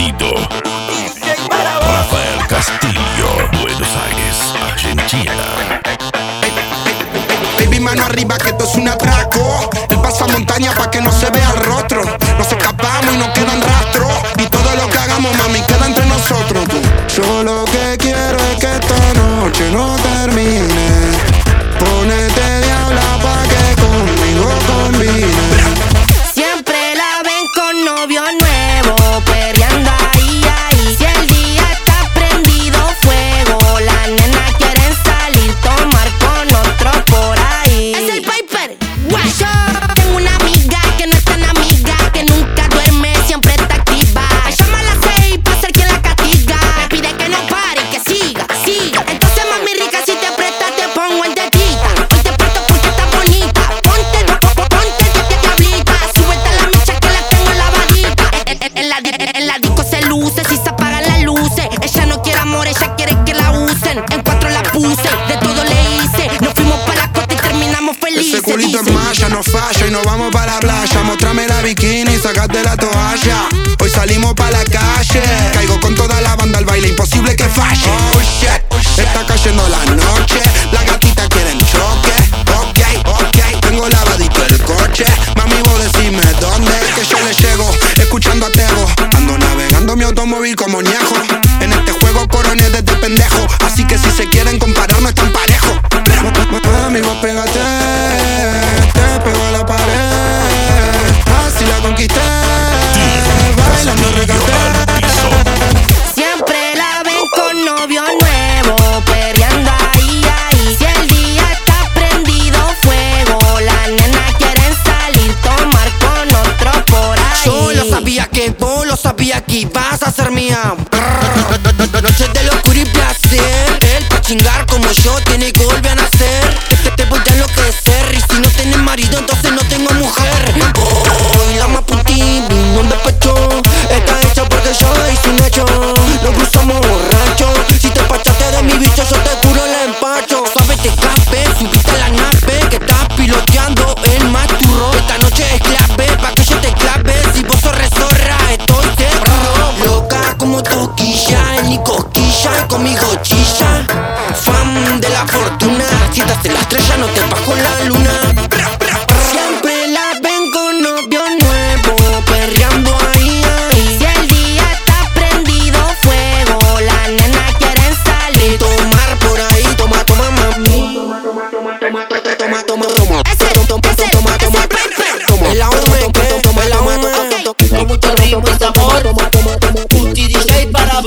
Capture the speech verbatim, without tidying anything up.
sonido. Rafael Castillo, Buenos Aires, Argentina. Baby, mano arriba que esto es un atraco. Él pasa montaña pa' que no se vea el rostro. Nos escapamos y no quedan rastros. Y todo lo que hagamos, mami, queda entre nosotros. Tú. Yo lo que quiero es que esta noche no termine. Ponete diabla pa' que conmigo combine. Siempre la ven con novio nuevo, perreando ahí, ahí. Si el día está prendido fuego, las nenas quieren salir, tomar con otro por ahí. Es el Piper. Yo tengo una amiga que no es tan amiga, que nunca duerme, siempre está activa. Me llama a las seis pa' ser quien la castiga. Me pide que no pare, que siga, siga. Entonces, mami rica, si te prestas, te pongo en tetita. Hoy te presto porque estás bonita. Ponte, ponte, diablita. Súbete a la mecha que la tengo en la varita. En, en, en la, en, en la disco se luce, si se apagan las luces. Ella no quiere amor, ella quiere que la usen. En cuatro la puse, de todo le hice. Nos fuimos para la costa y terminamos felices. Ese culito es malla, no falla y nos vamos para la playa. Mostrame la bikini y sacate la toalla. Hoy salimos pa' la calle. Caigo con toda la banda al baile, imposible que falle. Oh shit, está cayendo la noche. La gatita quiere choque. Ok, ok, tengo lavadito el coche. Mami, vos decime dónde, que yo le llego, escuchando a Tego. Ando navegando mi automóvil como Ñejo. En este juego coroné desde pendejo. Así que si se quieren comparar no están parejos. Mami, vos pégate, te pego a la pared. Así la conquisté, bailando recaté. Siempre la ven con novio nuevo, perreando ahí, ahí. Si el día está prendido fuego, las nenas quieren salir, tomar con otro por ahí. Yo lo sabía que vos lo sabía que ibas a ser mía. Noche de locura y placer. Él pa' chingar como yo tiene que volver a nacer. Te, te voy a enloquecer. Y si no tienes marido entonces no tengo mujer. Soy la más putín, mi nombre es pecho. Está hecha porque yo hice un hecho. Nos cruzamos borrachos. Si te empachaste de mi bicho yo te curo el empacho. Suave te escape, subiste a la nave que estás piloteando el maturro. Esta noche es clave pa' que yo te clave. Si vos sos rezorra estoy seguro. Loca como toquilla, en mi cosquilla, conmigo chilla. Fan de la fortuna, si estás en la estrella no te bajo la luna. Siempre la ven con novio nuevo, perreando ahí, ahí. Si el día está prendido fuego, las nenas quieren salir, tomar por ahí, toma, toma, mami. Toma, toma, toma, toma, toma, toma, toma. Ese, ese, ese, ese Piper. El aumen, el aumen. Con mucho ritmo y sabor, Puti D J para